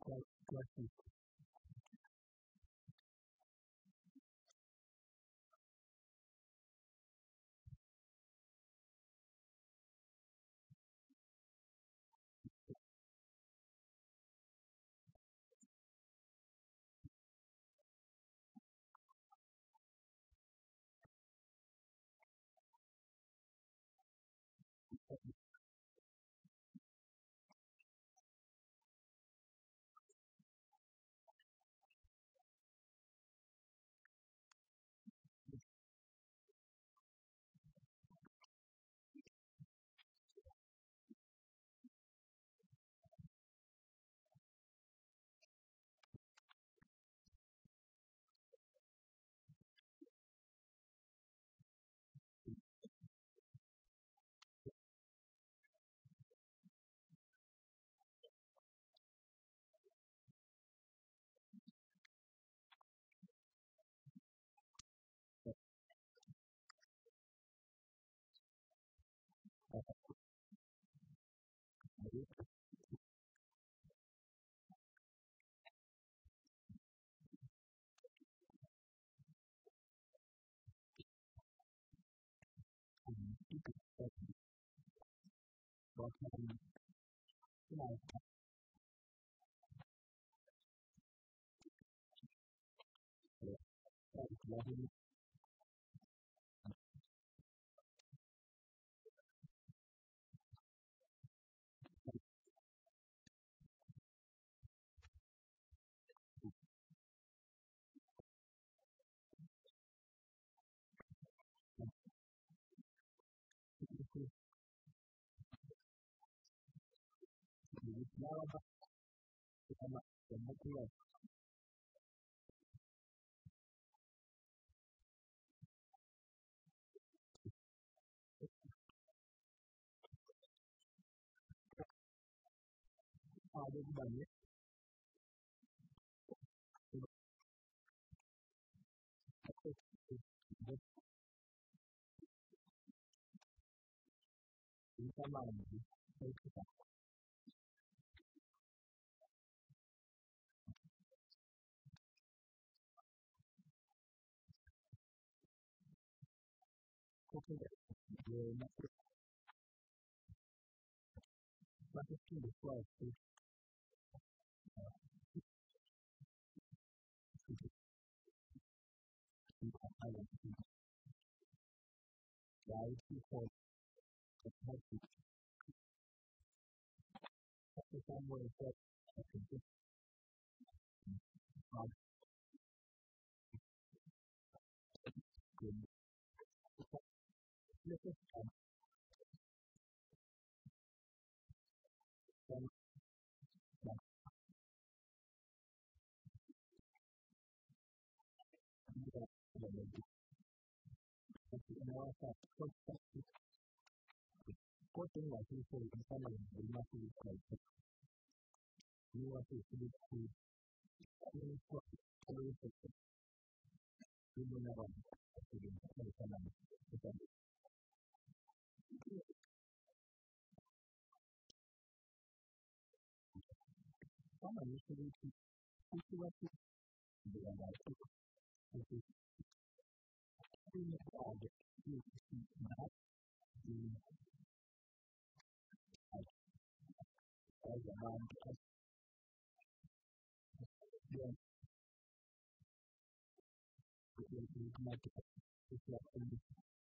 classic. But like loving now the material added by it in the mind. Cooking the mathematical requires to compile right before the practice. The somewhere that I can just add the little some more quoting like people in some of the massive like you want to see the people never some initially people are the as around like reflecting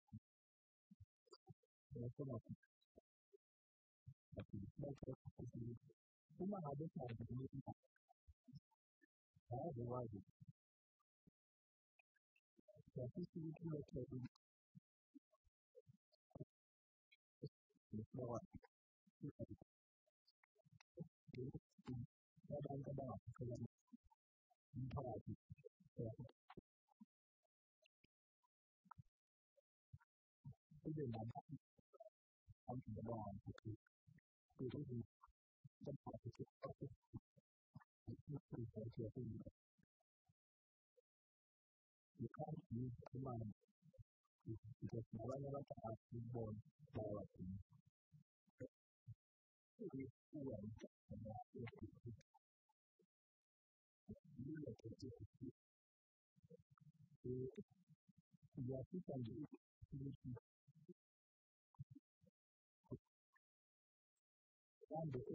some of the human habits are the word statistically located in the floor. You can't use command because whenever I was born directly, Il y a tout un livre qui parle de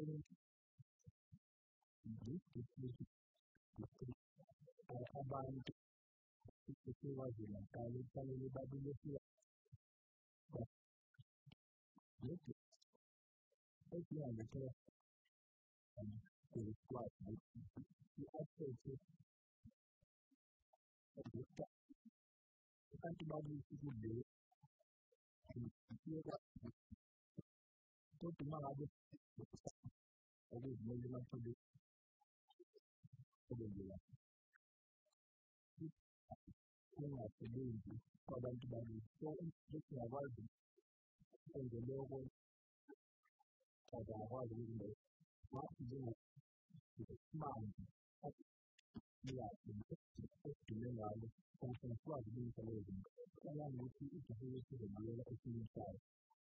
abantu ekyewagira kalekale ne babiletea ekiwandiikira ebikwata aspect abantu babisikudde totuma babe ebizimezima kubegera kuna kibingi abantu bali so ekiwawazi engeloko abawazi binde wakuzina manzi tumengayo konsensuali b'inkolezi kana nguki ikihuzo cy'ubugera icy'imitayo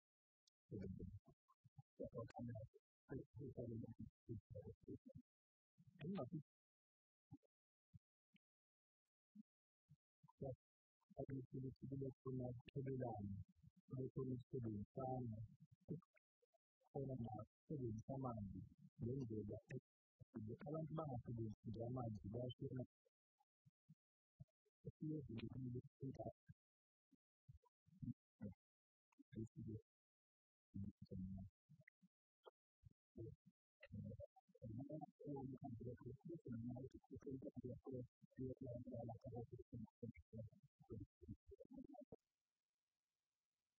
Agricultura kuna kebelani kuna kebelani kuna kebelani bengeza abantu bangasebenzi amanzi bashira ekiyezo n'ebintu